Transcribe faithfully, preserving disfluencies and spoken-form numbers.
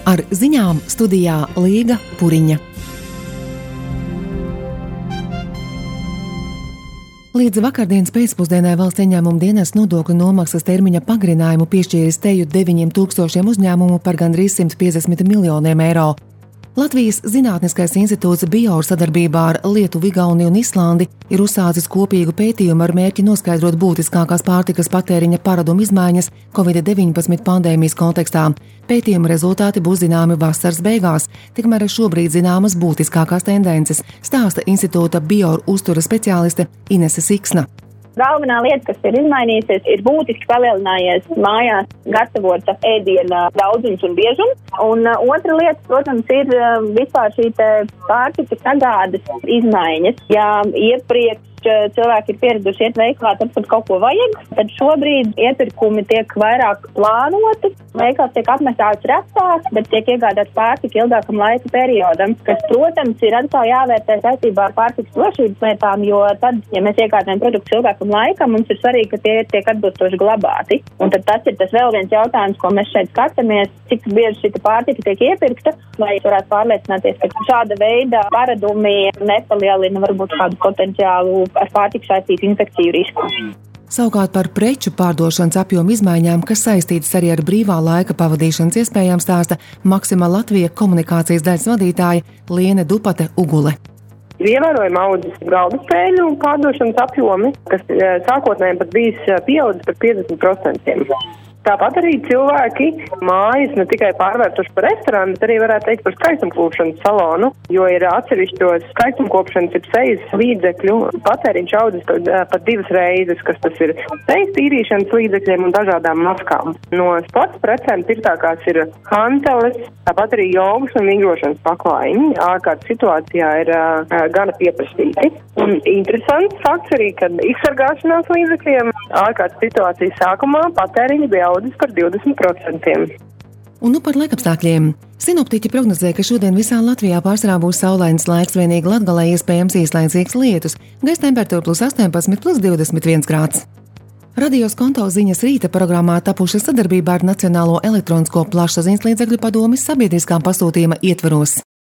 Ar ziņām studijā Līga Puriņa. Līdz vakardienas pēcpusdienai Valsts ieņēmuma dienests nodokļu nomaksas termiņa pagarinājumu piešķīris teju deviņiem tūkstošiem uzņēmumu par gandrīz simt piecdesmit miljoniem eiro. Latvijas Zinātniskais institūts BIOR sadarbībā ar Lietuvu, Igauniju un Islandi ir uzsācis kopīgu pētījumu ar mērķi noskaidrot būtiskākās pārtikas patēriņa paradumu izmaiņas covid deviņpadsmit pandēmijas kontekstā. Pētījuma rezultāti būs zināmi vasaras beigās, tikmēr šobrīd zināmas būtiskākās tendences, stāsta institūta BIOR uztura speciāliste Inese Siksna. Galvenā lieta, kas ir izmainījusies, ir būtiski palielinājies mājās gatavota ēdiena daudzums un biežums. Un uh, otra lieta, protams, ir uh, vispār šī te pārtikas sagādes izmaiņas. Ja iepriekš cilvēki ir pieraduši iet veikalā, tad, kad kaut ko vajag, tad šobrīd iepirkumi tiek vairāk plānoti, veikals tiek apmetāts retāk, bet tiek iegādāts pārtika ilgākam laika periodam, kas, protams, ir atkal jāvērtē saistībā ar pārtikas drošības lietām, jo tad, ja mēs iegādājam produktus ilgākam laikam, mums ir svarīgi, ka tie tiek atbilstoši glabāti. Un tad tas ir tas vēl viens jautājums, ko mēs šeit skatāmies, cik bieži šī pārtika tiek iepirkta, lai varētu pārliecināties, ka šāda veida paradumi nepalielina varbūt kādu potenciālu ar pārtiku saistītu infekciju risku. Savukārt par preču pārdošanas apjomu izmaiņām, kas saistītas arī ar brīvā laika pavadīšanas iespējām, stāsta Maxima Latvija komunikācijas daļas vadītāja Liene Dupate Ugule. Ievērojami audzis galda spēļu pārdošanas apjomi, kas sākotnēji pat bijis pieaudzis par piecdesmit procentiem. Tāpat arī cilvēki mājas ne tikai pārvērtuši par restorānu, bet arī varētu teikt par skaistumkopšanas salonu, jo ir atsevišķos skaistumkopšanas ir sejas līdzekļu patēriņš audzis pat divas reizes, kas tas ir sejas tīrīšanas līdzekļiem un dažādām maskām. No sporta precēm tirtākās ir hanteles, tāpat arī jogas un vingrošanas paklājiņi. Ārkārtas situācijā ir uh, gana pieprasīti. Un interesants fakts arī, ka izsargāšanās līdzekļiem ārkārtas situācijas sākumā patēriņi bija audzis par divdesmit procentiem. Un nu par laikapstākļiem. Sinoptiķi prognozē, ka šodien visā Latvijā pārsvarā būs saulains laiks, vienīgi Latgalē iespējams īslaicīgs lietus. Gaisa temperatūra plus astoņpadsmit, plus divdesmit viens grāds. Radio Skonto ziņas rīta programmā tapušas sadarbībā ar Nacionālo elektronisko plašsaziņas līdzekļu padomes sabiedriskā pasūtījuma ietvaros.